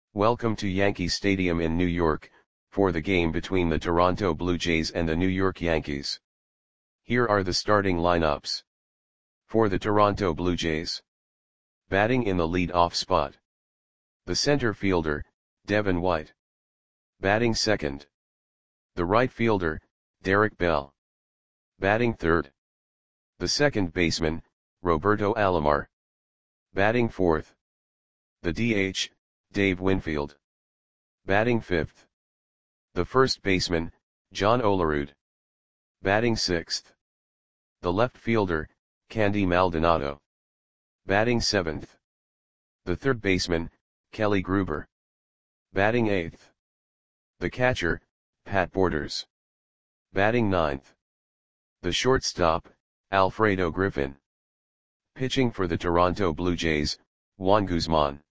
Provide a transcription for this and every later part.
Welcome to Yankee Stadium in New York, for the game between the Toronto Blue Jays and the New York Yankees. Here are the starting lineups. For the Toronto Blue Jays. Batting in the lead-off spot. The center fielder, Devin White. Batting second. The right fielder, Derek Bell. Batting third. The second baseman, Roberto Alomar. Batting fourth. The DH, Dave Winfield. Batting fifth. The first baseman, John Olerud. Batting sixth. The left fielder, Candy Maldonado. Batting seventh. The third baseman, Kelly Gruber. Batting eighth. The catcher, Pat Borders. Batting ninth. The shortstop, Alfredo Griffin. Pitching for the Toronto Blue Jays, Juan Guzman.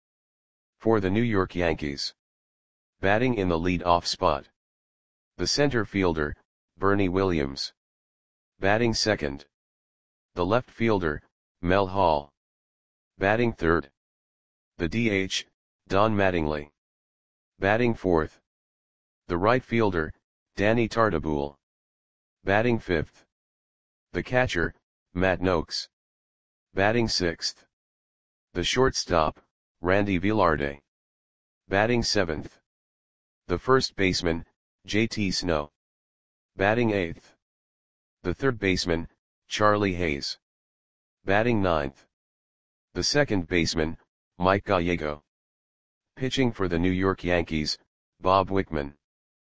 For the New York Yankees. Batting in the lead-off spot. The center fielder, Bernie Williams. Batting second. The left fielder, Mel Hall. Batting third. The DH, Don Mattingly. Batting fourth. The right fielder, Danny Tartabull. Batting fifth. The catcher, Matt Noakes. Batting sixth. The shortstop, Randy Velarde. Batting seventh. The first baseman, JT Snow. Batting eighth. The third baseman, Charlie Hayes. Batting ninth. The second baseman, Mike Gallego. Pitching for the New York Yankees, Bob Wickman.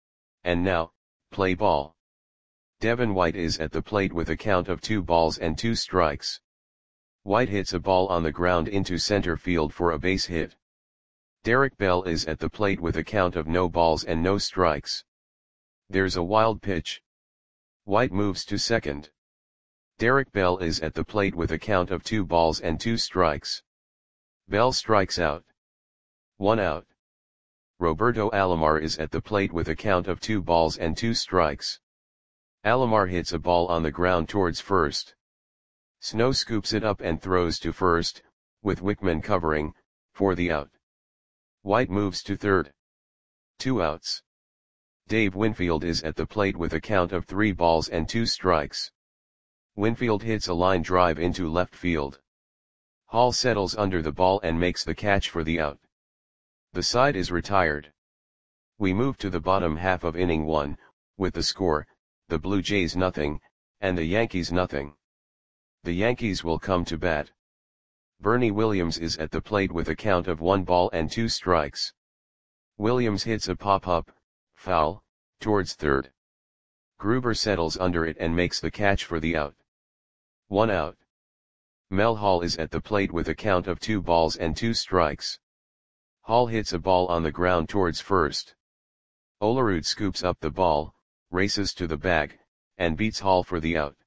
And now, play ball. Devin White is at the plate with a count of 2 balls and 2 strikes. White hits a ball on the ground into center field for a base hit. Derek Bell is at the plate with a count of no balls and no strikes. There's a wild pitch. White moves to second. Derek Bell is at the plate with a count of 2 balls and 2 strikes. Bell strikes out. 1 out. Roberto Alomar is at the plate with a count of 2 balls and 2 strikes. Alomar hits a ball on the ground towards first. Snow scoops it up and throws to first, with Wickman covering, for the out. White moves to third. 2 outs. Dave Winfield is at the plate with a count of 3 balls and 2 strikes. Winfield hits a line drive into left field. Hall settles under the ball and makes the catch for the out. The side is retired. We move to the bottom half of inning 1, with the score, the Blue Jays nothing, and the Yankees nothing. The Yankees will come to bat. Bernie Williams is at the plate with a count of 1 ball and 2 strikes. Williams hits a pop-up, foul, towards third. Gruber settles under it and makes the catch for the out. 1 out. Mel Hall is at the plate with a count of 2 balls and 2 strikes. Hall hits a ball on the ground towards first. Olerud scoops up the ball, races to the bag, and beats Hall for the out.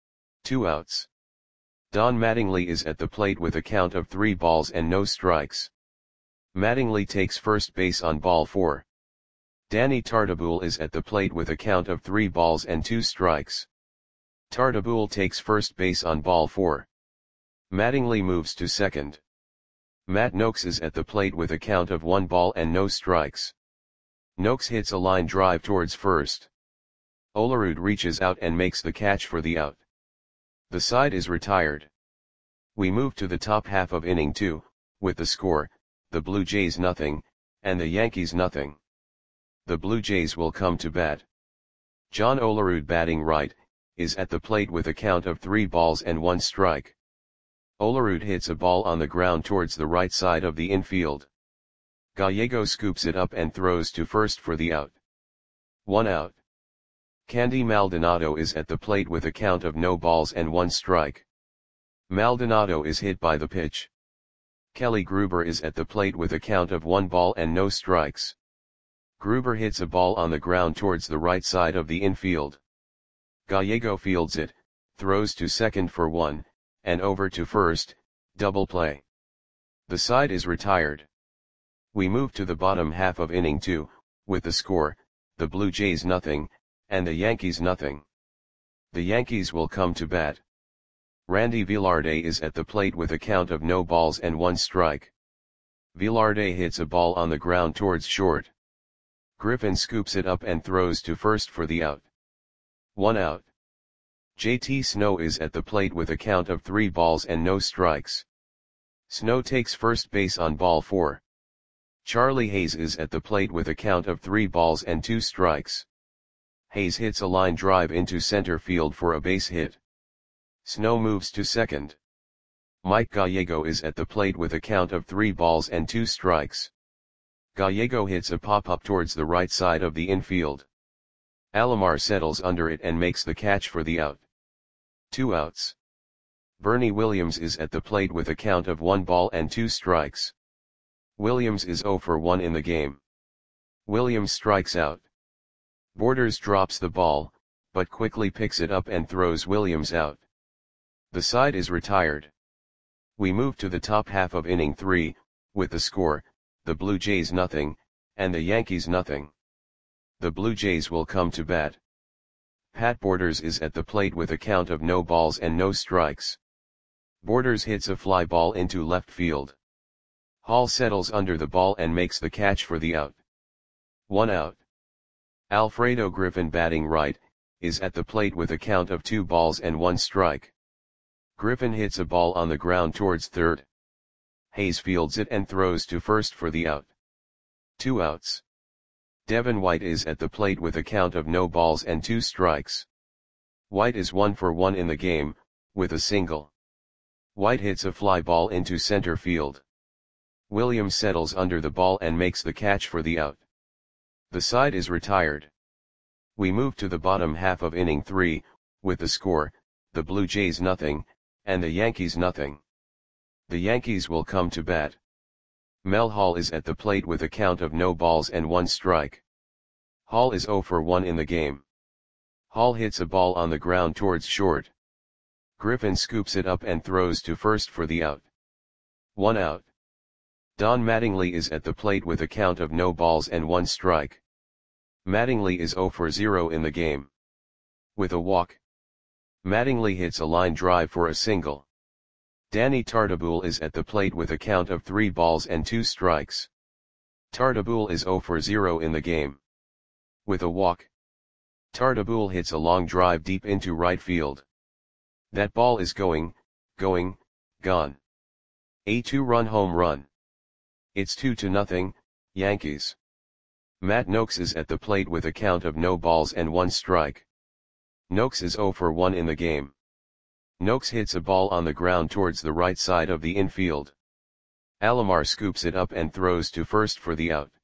2 outs. Don Mattingly is at the plate with a count of 3 balls and no strikes. Mattingly takes first base on ball 4. Danny Tartabull is at the plate with a count of 3 balls and 2 strikes. Tartabull takes first base on ball 4. Mattingly moves to second. Matt Noakes is at the plate with a count of 1 ball and no strikes. Noakes hits a line drive towards first. Olerud reaches out and makes the catch for the out. The side is retired. We move to the top half of inning 2, with the score, the Blue Jays nothing, and the Yankees nothing. The Blue Jays will come to bat. John Olerud, batting right, is at the plate with a count of 3 balls and 1 strike. Olerud hits a ball on the ground towards the right side of the infield. Gallego scoops it up and throws to first for the out. 1 out. Candy Maldonado is at the plate with a count of no balls and 1 strike. Maldonado is hit by the pitch. Kelly Gruber is at the plate with a count of 1 ball and no strikes. Gruber hits a ball on the ground towards the right side of the infield. Gallego fields it, throws to second for 1, and over to first, double play. The side is retired. We move to the bottom half of inning 2, with the score, the Blue Jays nothing, and the Yankees nothing. The Yankees will come to bat. Randy Velarde is at the plate with a count of no balls and 1 strike. Velarde hits a ball on the ground towards short. Griffin scoops it up and throws to first for the out. 1 out. JT Snow is at the plate with a count of 3 balls and no strikes. Snow takes first base on ball 4. Charlie Hayes is at the plate with a count of 3 balls and 2 strikes. Hayes hits a line drive into center field for a base hit. Snow moves to second. Mike Gallego is at the plate with a count of 3 balls and 2 strikes. Gallego hits a pop-up towards the right side of the infield. Alomar settles under it and makes the catch for the out. 2 outs. Bernie Williams is at the plate with a count of 1 ball and 2 strikes. Williams is 0 for 1 in the game. Williams strikes out. Borders drops the ball, but quickly picks it up and throws Williams out. The side is retired. We move to the top half of inning 3, with the score, the Blue Jays 0, and the Yankees 0. The Blue Jays will come to bat. Pat Borders is at the plate with a count of no balls and no strikes. Borders hits a fly ball into left field. Hall settles under the ball and makes the catch for the out. 1 out. Alfredo Griffin, batting right, is at the plate with a count of 2 balls and 1 strike. Griffin hits a ball on the ground towards third. Hayes fields it and throws to first for the out. 2 outs. Devin White is at the plate with a count of no balls and 2 strikes. White is 1 for 1 in the game, with a single. White hits a fly ball into center field. Williams settles under the ball and makes the catch for the out. The side is retired. We move to the bottom half of inning 3, with the score, the Blue Jays 0, and the Yankees 0. The Yankees will come to bat. Mel Hall is at the plate with a count of no balls and 1 strike. Hall is 0 for 1 in the game. Hall hits a ball on the ground towards short. Griffin scoops it up and throws to first for the out. 1 out. Don Mattingly is at the plate with a count of no balls and 1 strike. Mattingly is 0 for 0 in the game. With a walk. Mattingly hits a line drive for a single. Danny Tartabull is at the plate with a count of 3 balls and 2 strikes. Tartabull is 0 for 0 in the game. With a walk. Tartabull hits a long drive deep into right field. That ball is gone. A 2-run home run. It's 2-0, Yankees. Matt Noakes is at the plate with a count of no balls and 1 strike. Noakes is 0 for 1 in the game. Noakes hits a ball on the ground towards the right side of the infield. Alomar scoops it up and throws to first for the out.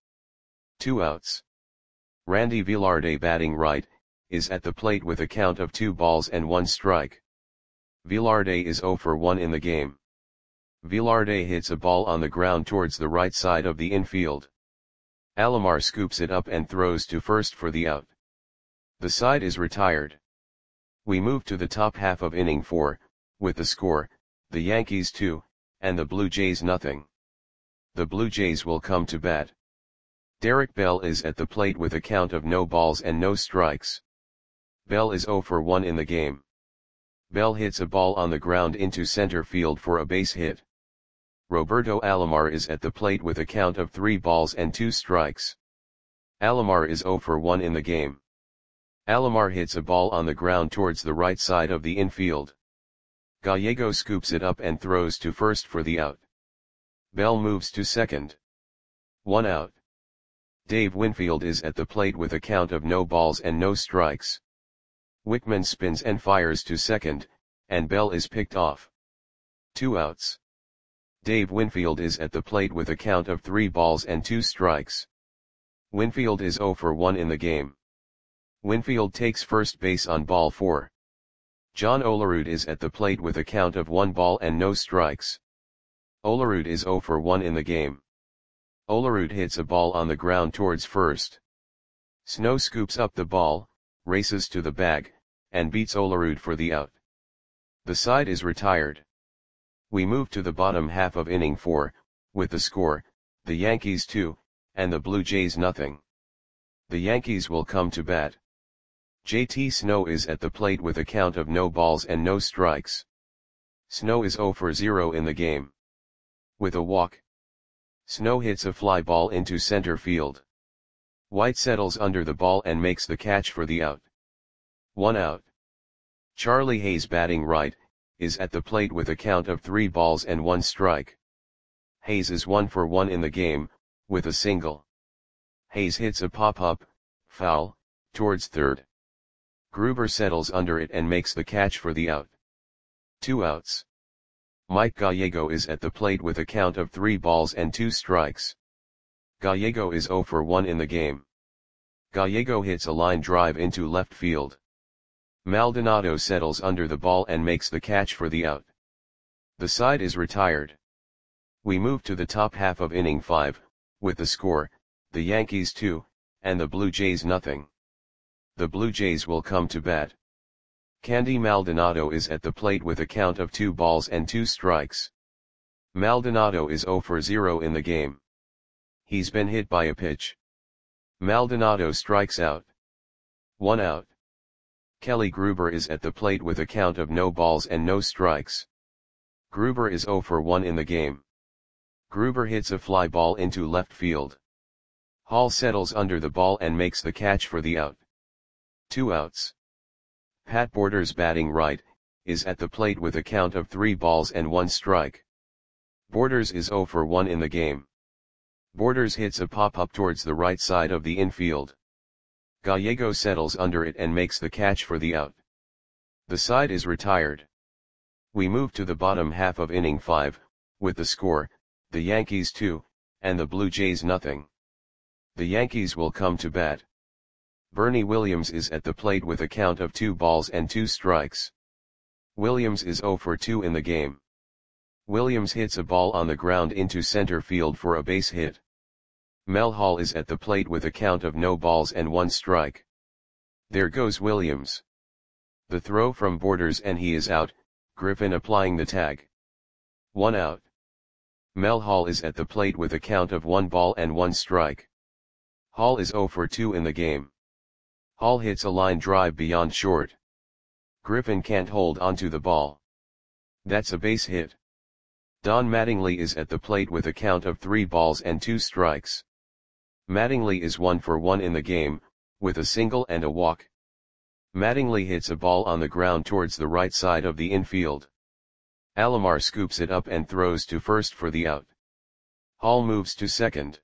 2 outs. Randy Velarde, batting right, is at the plate with a count of 2 balls and 1 strike. Velarde is 0 for 1 in the game. Velarde hits a ball on the ground towards the right side of the infield. Alomar scoops it up and throws to first for the out. The side is retired. We move to the top half of inning 4, with the score, the Yankees 2, and the Blue Jays 0. The Blue Jays will come to bat. Derek Bell is at the plate with a count of no balls and no strikes. Bell is 0 for 1 in the game. Bell hits a ball on the ground into center field for a base hit. Roberto Alomar is at the plate with a count of 3 balls and 2 strikes. Alomar is 0 for 1 in the game. Alomar hits a ball on the ground towards the right side of the infield. Gallego scoops it up and throws to first for the out. Bell moves to second. 1 out. Dave Winfield is at the plate with a count of no balls and no strikes. Wickman spins and fires to second, and Bell is picked off. 2 outs. Dave Winfield is at the plate with a count of 3 balls and 2 strikes. Winfield is 0 for 1 in the game. Winfield takes first base on ball 4. John Olerud is at the plate with a count of 1 ball and no strikes. Olerud is 0 for 1 in the game. Olerud hits a ball on the ground towards first. Snow scoops up the ball, races to the bag, and beats Olerud for the out. The side is retired. We move to the bottom half of inning 4, with the score, the Yankees 2, and the Blue Jays 0. The Yankees will come to bat. JT Snow is at the plate with a count of no balls and no strikes. Snow is 0 for 0 in the game. With a walk. Snow hits a fly ball into center field. White settles under the ball and makes the catch for the out. 1 out. Charlie Hayes, batting right, is at the plate with a count of 3 balls and 1 strike. Hayes is 1 for 1 in the game, with a single. Hayes hits a pop-up, foul, towards third. Gruber settles under it and makes the catch for the out. 2 outs. Mike Gallego is at the plate with a count of 3 balls and 2 strikes. Gallego is 0 for 1 in the game. Gallego hits a line drive into left field. Maldonado settles under the ball and makes the catch for the out. The side is retired. We move to the top half of inning 5, with the score, the Yankees 2, and the Blue Jays nothing. The Blue Jays will come to bat. Candy Maldonado is at the plate with a count of 2 balls and 2 strikes. Maldonado is 0 for 0 in the game. He's been hit by a pitch. Maldonado strikes out. 1 out. Kelly Gruber is at the plate with a count of no balls and no strikes. Gruber is 0 for 1 in the game. Gruber hits a fly ball into left field. Hall settles under the ball and makes the catch for the out. 2 outs. Pat Borders, batting right, is at the plate with a count of 3 balls and 1 strike. Borders is 0 for 1 in the game. Borders hits a pop-up towards the right side of the infield. Gallego settles under it and makes the catch for the out. The side is retired. We move to the bottom half of inning 5, with the score, the Yankees 2, and the Blue Jays nothing. The Yankees will come to bat. Bernie Williams is at the plate with a count of 2 balls and 2 strikes. Williams is 0 for 2 in the game. Williams hits a ball on the ground into center field for a base hit. Mel Hall is at the plate with a count of no balls and 1 strike. There goes Williams. The throw from Borders and he is out, Griffin applying the tag. 1 out. Mel Hall is at the plate with a count of 1 ball and 1 strike. Hall is 0 for 2 in the game. Hall hits a line drive beyond short. Griffin can't hold onto the ball. That's a base hit. Don Mattingly is at the plate with a count of 3 balls and 2 strikes. Mattingly is 1 for 1 in the game, with a single and a walk. Mattingly hits a ball on the ground towards the right side of the infield. Alomar scoops it up and throws to first for the out. Hall moves to second.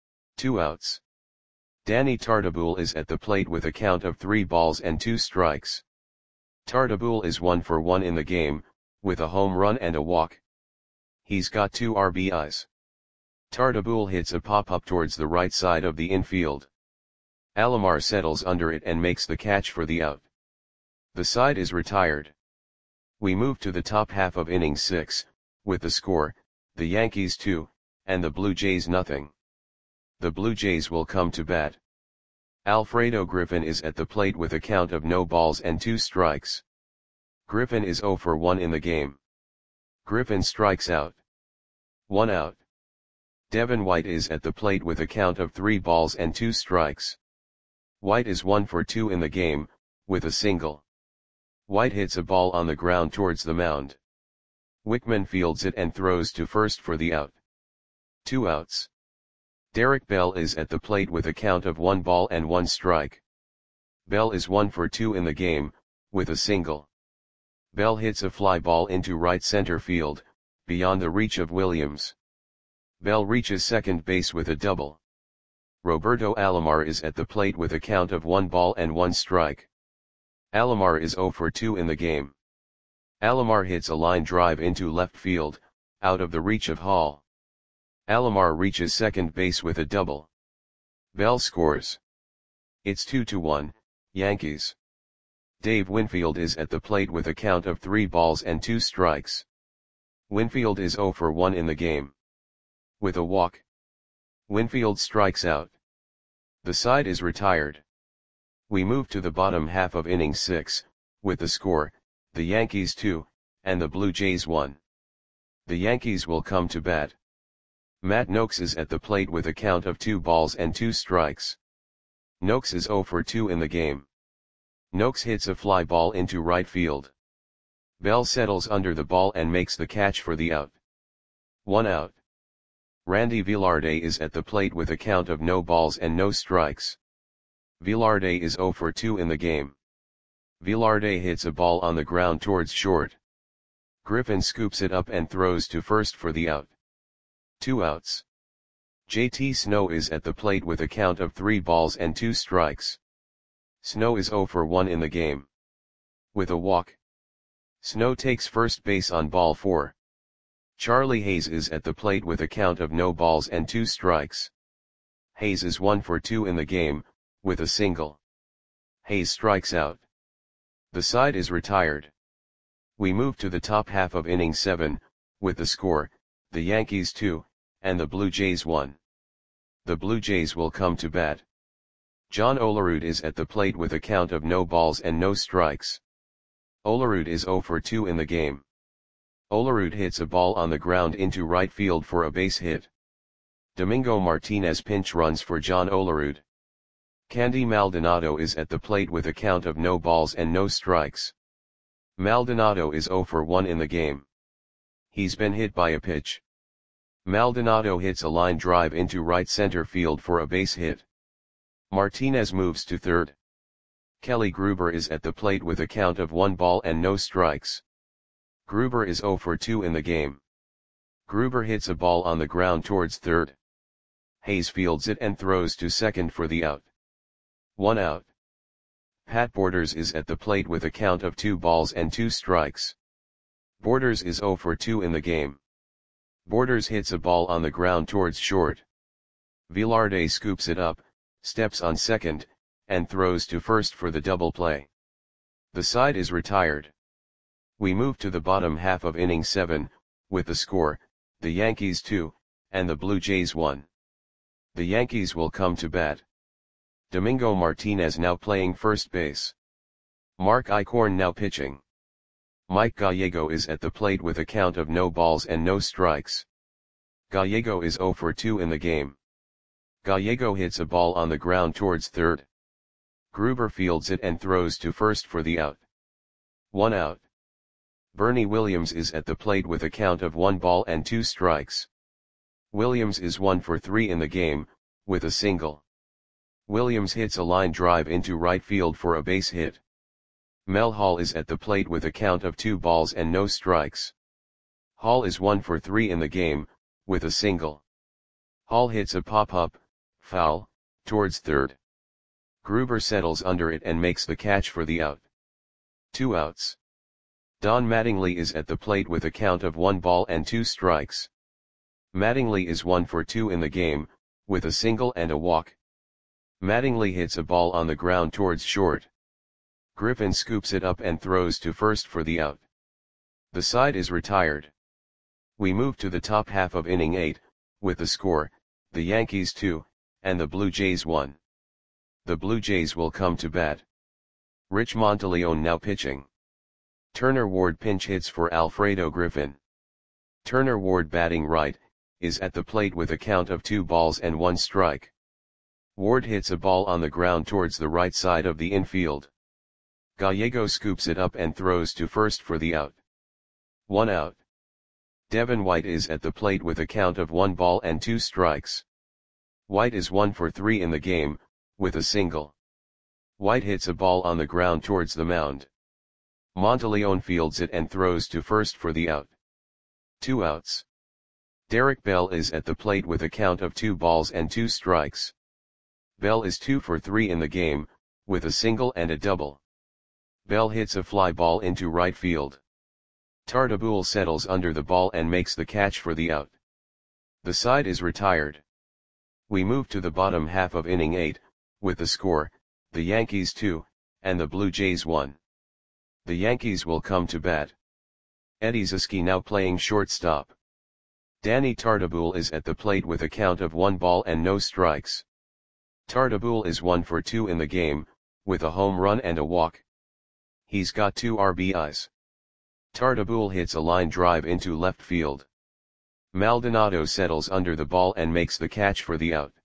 2 outs. Danny Tartabull is at the plate with a count of 3 balls and 2 strikes. Tartabull is 1 for 1 in the game, with a home run and a walk. He's got 2 RBIs. Tartabull hits a pop-up towards the right side of the infield. Alomar settles under it and makes the catch for the out. The side is retired. We move to the top half of inning 6, with the score, the Yankees 2, and the Blue Jays nothing. The Blue Jays will come to bat. Alfredo Griffin is at the plate with a count of no balls and 2 strikes. Griffin is 0 for 1 in the game. Griffin strikes out. 1 out. Devin White is at the plate with a count of 3 balls and 2 strikes. White is 1 for 2 in the game, with a single. White hits a ball on the ground towards the mound. Wickman fields it and throws to first for the out. 2 outs. Derek Bell is at the plate with a count of 1 ball and 1 strike. Bell is 1 for 2 in the game, with a single. Bell hits a fly ball into right center field, beyond the reach of Williams. Bell reaches second base with a double. Roberto Alomar is at the plate with a count of 1 ball and 1 strike. Alomar is 0 for 2 in the game. Alomar hits a line drive into left field, out of the reach of Hall. Alomar reaches second base with a double. Bell scores. It's 2-1, Yankees. Dave Winfield is at the plate with a count of 3 balls and 2 strikes. Winfield is 0 for 1 in the game. With a walk. Winfield strikes out. The side is retired. We move to the bottom half of inning 6, with the score, the Yankees 2, and the Blue Jays 1. The Yankees will come to bat. Matt Noakes is at the plate with a count of 2 balls and 2 strikes. Noakes is 0 for 2 in the game. Noakes hits a fly ball into right field. Bell settles under the ball and makes the catch for the out. 1 out. Randy Velarde is at the plate with a count of no balls and no strikes. Velarde is 0 for 2 in the game. Velarde hits a ball on the ground towards short. Griffin scoops it up and throws to first for the out. 2 outs. JT Snow is at the plate with a count of 3 balls and 2 strikes. Snow is 0 for 1 in the game. With a walk, Snow takes first base on ball 4. Charlie Hayes is at the plate with a count of no balls and 2 strikes. Hayes is 1 for 2 in the game, with a single. Hayes strikes out. The side is retired. We move to the top half of inning 7, with the score, the Yankees 2, and the Blue Jays 1. The Blue Jays will come to bat. John Olerud is at the plate with a count of no balls and no strikes. Olerud is 0 for 2 in the game. Olerud hits a ball on the ground into right field for a base hit. Domingo Martinez pinch runs for John Olerud. Candy Maldonado is at the plate with a count of no balls and no strikes. Maldonado is 0 for 1 in the game. He's been hit by a pitch. Maldonado hits a line drive into right center field for a base hit. Martinez moves to third. Kelly Gruber is at the plate with a count of 1 ball and no strikes. Gruber is 0 for 2 in the game. Gruber hits a ball on the ground towards third. Hayes fields it and throws to second for the out. 1 out. Pat Borders is at the plate with a count of 2 balls and 2 strikes. Borders is 0 for 2 in the game. Borders hits a ball on the ground towards short. Velarde scoops it up, steps on second, and throws to first for the double play. The side is retired. We move to the bottom half of inning 7, with the score, the Yankees 2, and the Blue Jays 1. The Yankees will come to bat. Domingo Martinez now playing first base. Mark Eichhorn now pitching. Mike Gallego is at the plate with a count of no balls and no strikes. Gallego is 0 for 2 in the game. Gallego hits a ball on the ground towards third. Gruber fields it and throws to first for the out. 1 out. Bernie Williams is at the plate with a count of 1 ball and 2 strikes. Williams is 1 for 3 in the game, with a single. Williams hits a line drive into right field for a base hit. Mel Hall is at the plate with a count of 2 balls and no strikes. Hall is 1 for 3 in the game, with a single. Hall hits a pop-up, foul, towards third. Gruber settles under it and makes the catch for the out. 2 outs. Don Mattingly is at the plate with a count of 1 ball and 2 strikes. Mattingly is 1 for 2 in the game, with a single and a walk. Mattingly hits a ball on the ground towards short. Griffin scoops it up and throws to first for the out. The side is retired. We move to the top half of inning 8, with the score, the Yankees 2, and the Blue Jays 1. The Blue Jays will come to bat. Rich Monteleone now pitching. Turner Ward pinch hits for Alfredo Griffin. Turner Ward batting right, is at the plate with a count of 2 balls and 1 strike. Ward hits a ball on the ground towards the right side of the infield. Gallego scoops it up and throws to first for the out. 1 out. Devin White is at the plate with a count of 1 ball and 2 strikes. White is 1 for 3 in the game, with a single. White hits a ball on the ground towards the mound. Monteleone fields it and throws to first for the out. 2 outs. Derek Bell is at the plate with a count of 2 balls and 2 strikes. Bell is 2 for 3 in the game, with a single and a double. Bell hits a fly ball into right field. Tartabull settles under the ball and makes the catch for the out. The side is retired. We move to the bottom half of inning 8, with the score, the Yankees 2, and the Blue Jays 1. The Yankees will come to bat. Eddie Zisky now playing shortstop. Danny Tartabull is at the plate with a count of 1 ball and no strikes. Tartabull is 1 for 2 in the game, with a home run and a walk. He's got 2 RBIs. Tartabull hits a line drive into left field. Maldonado settles under the ball and makes the catch for the out.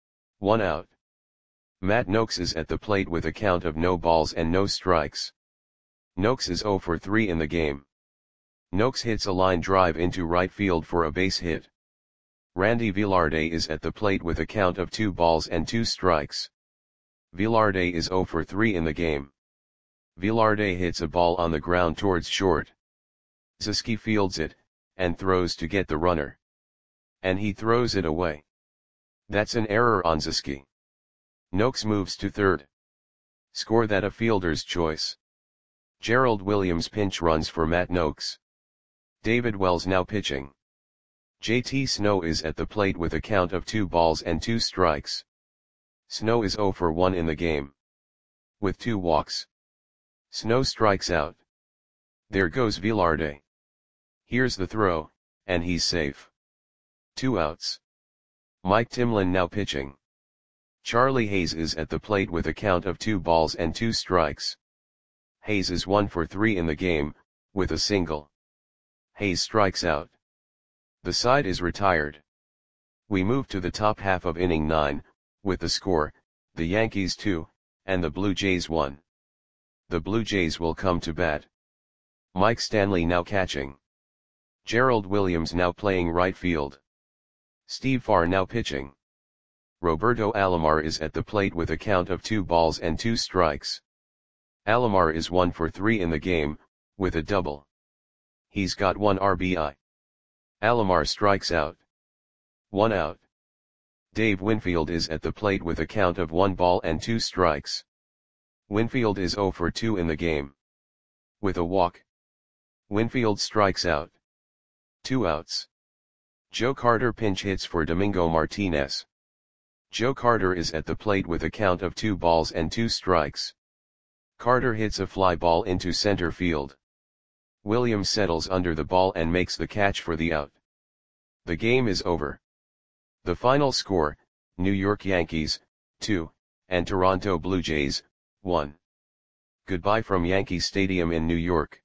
1 out. Matt Noakes is at the plate with a count of no balls and no strikes. Noakes is 0 for 3 in the game. Noakes hits a line drive into right field for a base hit. Randy Velarde is at the plate with a count of 2 balls and 2 strikes. Velarde is 0 for 3 in the game. Velarde hits a ball on the ground towards short. Zieski fields it, and throws to get the runner. And he throws it away. That's an error on Zieski. Noakes moves to third. Score that a fielder's choice. Gerald Williams pinch runs for Matt Noakes. David Wells now pitching. JT Snow is at the plate with a count of 2 balls and 2 strikes. Snow is 0 for 1 in the game. With 2 walks. Snow strikes out. There goes Velarde. Here's the throw, and he's safe. 2 outs. Mike Timlin now pitching. Charlie Hayes is at the plate with a count of 2 balls and 2 strikes. Hayes is 1 for 3 in the game, with a single. Hayes strikes out. The side is retired. We move to the top half of inning 9, with the score, the Yankees 2, and the Blue Jays 1. The Blue Jays will come to bat. Mike Stanley now catching. Gerald Williams now playing right field. Steve Farr now pitching. Roberto Alomar is at the plate with a count of 2 balls and 2 strikes. Alomar is 1 for 3 in the game, with a double. He's got 1 RBI. Alomar strikes out. 1 out. Dave Winfield is at the plate with a count of 1 ball and 2 strikes. Winfield is 0 for 2 in the game. With a walk. Winfield strikes out. 2 outs. Joe Carter pinch hits for Domingo Martinez. Joe Carter is at the plate with a count of 2 balls and 2 strikes. Carter hits a fly ball into center field. Williams settles under the ball and makes the catch for the out. The game is over. The final score, New York Yankees, 2, and Toronto Blue Jays, 1. Goodbye from Yankee Stadium in New York.